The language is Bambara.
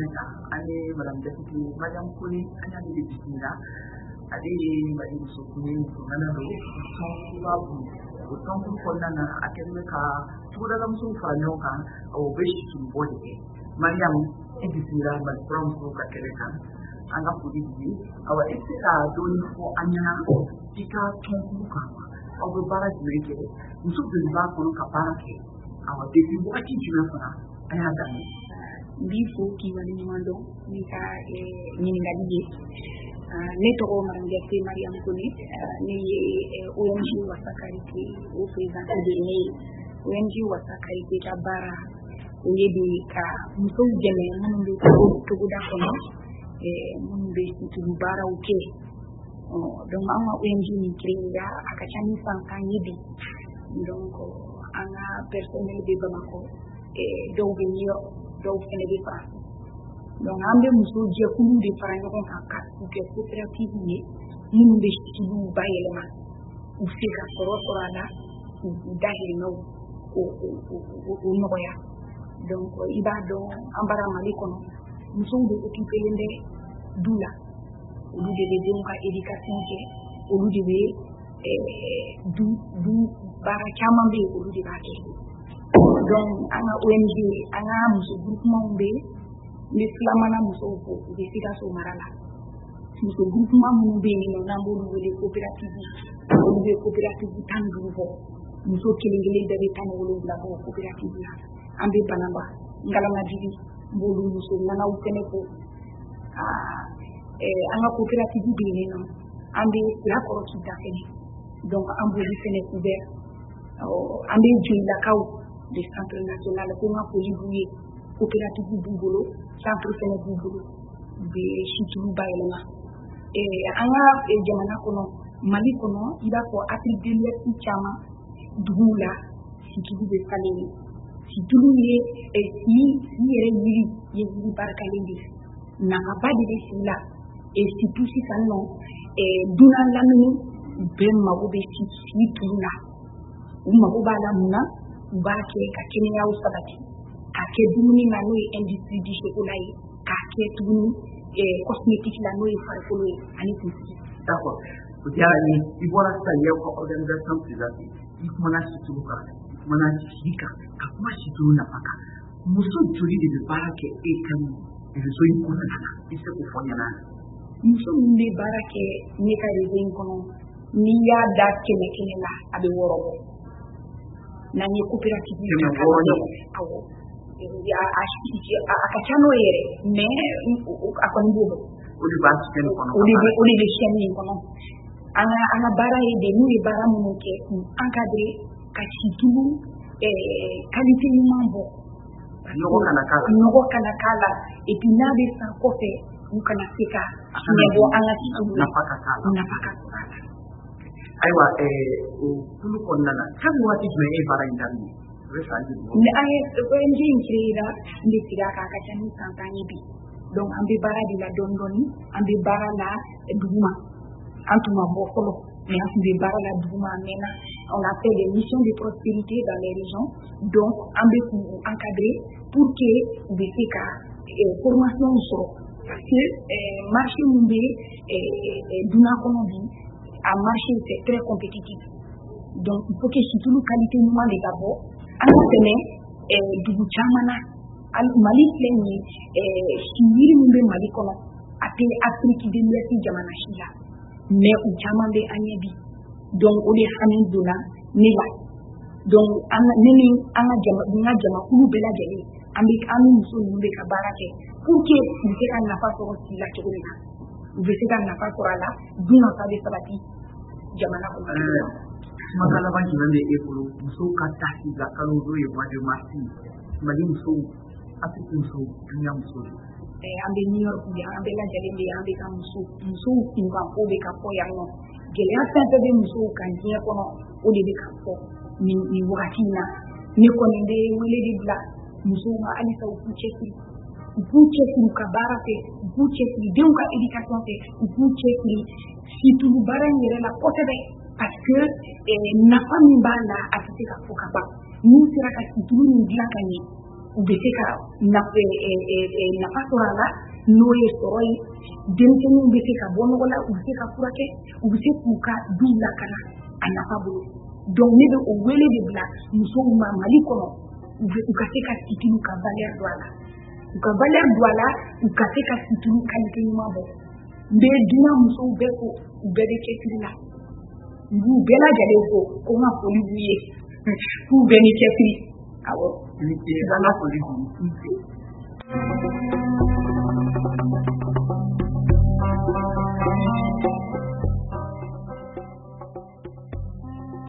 Senegal, ani Madame Deputy Mariam Kone, ani ani de bismillah, ade mbadi musukuni mungana do, sonkubabu, utonku konana akemeka, tuda gamsu fanyoka, obeshi tumbode. Mariam, bismillah, mbadi pronto kakeleka, anga pudidi, awa esela doni fo anyana, tika tonkuka, obe bara jireke, musubi ba kono kaparake, awa debi wati junafana, ayadani. Bifo ki wali nyamando nika nyiningali ye neto Madame Deputy Mariam Kone ne ONG wasakariki o president de ne ONG wasakariki ka bara oyedi ka muso jeme mundu to guda kono mundu to bara uke donc anga ONG ni kringa akachani sankanyibi donc anga personnel de Bamako do venir donc fene de France donc ambe muso je kulu de France ko ka ke coopérative ni mun be tilu bayelema u se ka sorala u dahiri no o noya donc iba do ambara mali kono muso de occuper lende dula o de ka éducation ke o de du bara chama be o de ba ke donc anga ONG anga muso groupement be ni flamana muso ko be sida so marala muso groupement mu be ni na mbolu be coopérative tan grupo muso kilingile de tan wolo la ko coopérative la ambe banamba ngalama didi mbolu muso nana ukene ko anga coopérative be ni no ambe la ko kita fene donc amboli fene ouvert ambe jula kaw des centres nationaux ko nga polibuye coopérative bungolo centre fene bungolo be shitu bayelema anga jamana kono mali kono ida ko Afrique de l'Ouest chama dugula shitu be salé shitu ye si yere yiri barkalindi na abadi de sila shitu si kanno duna lamini be mago be shitu na mago bala muna ubake ka kenya usabati ka ke dumuni na no industrie di chocolat ka ke dumuni cosmétique la no farfolo ani tusi d'accord kujani ibora sa yau ko organisation privée ikmana situka ikmana shika kakuma shitu na paka muso juri de barake e kan izo yikuna ise kufonya na muso mbe barake ne ka rezen kono ni ya da kene la abe woro na ni coopérative ni awo ya akachano yere me akonbo uli basi ken kono uli de cheni kono ana bara de ni bara muke encadré ka situlu qualité ni mambo noko kana kala et puis na de sa kofe ukana sika nebo ana napaka kala aiwa kulu konnana kan wati me e bara indani resaji ne ay ko enji inkrida ndi siga ka chani santani bi donc ambe bara di la dondoni ambe bara la duma antuma bokolo mais ambe bara la duma mena on a fait des missions de prospérité dans les régions donc ambe pour encadrer pour que befika formation so parce que marché mumbe duna kono bi à marché c'est très compétitif donc il faut que surtout la qualité moment des d'abord en fait du chamana al mali pleni shiri mumbe mali kono ate Afrique de l'Ouest jamana shila mais u chamande anyebi donc on est hamin dona nila donc ana jama kulu bela jeli ambi amu muso mumbe ka barake pour que vous ayez un affaire sur aussi la chirurgie vous avez un affaire sur la duna sa de sabati jamana ko magala banki bande e pulu muso ka taxi ga kanu do e ma de masi mali muso afiku muso dunya muso ambe New York ya ambe la jeli ambe ka muso kinga ko be ka ko ya no gele asante be muso kan je ko no o de be ka ko ni wakati na ni ko nde wele di bla muso ma ali sa ku cheki ka barate ku cheki de ka education te ku cheki si tu baran yere la côté de parce que na fami bala afite ka foka ba ni sira ka si tu ni bla kani u bɛ se ka nafa sɔrɔ a la n'o ye sɔrɔ ye denmisɛnninw bɛ se ka bɔ nɔgɔ la u bɛ se ka furakɛ u bɛ se k'u ka duw lakana a nafa bolo donc ne bɛ o wele de bila musow ma Mali kɔnɔ u ka se ka situnu ka valeur don a la u ka valeur don a la u ka se ka situnu qualité ɲuman bɔ n bɛ dunan musow bɛɛ ko u bɛɛ bɛ cɛsiri la n b'u bɛɛ lajɛlen fo ko n ka foli b'u ye k'u bɛɛ ni cɛsiri awɔ ni ce an ka foli b'u ye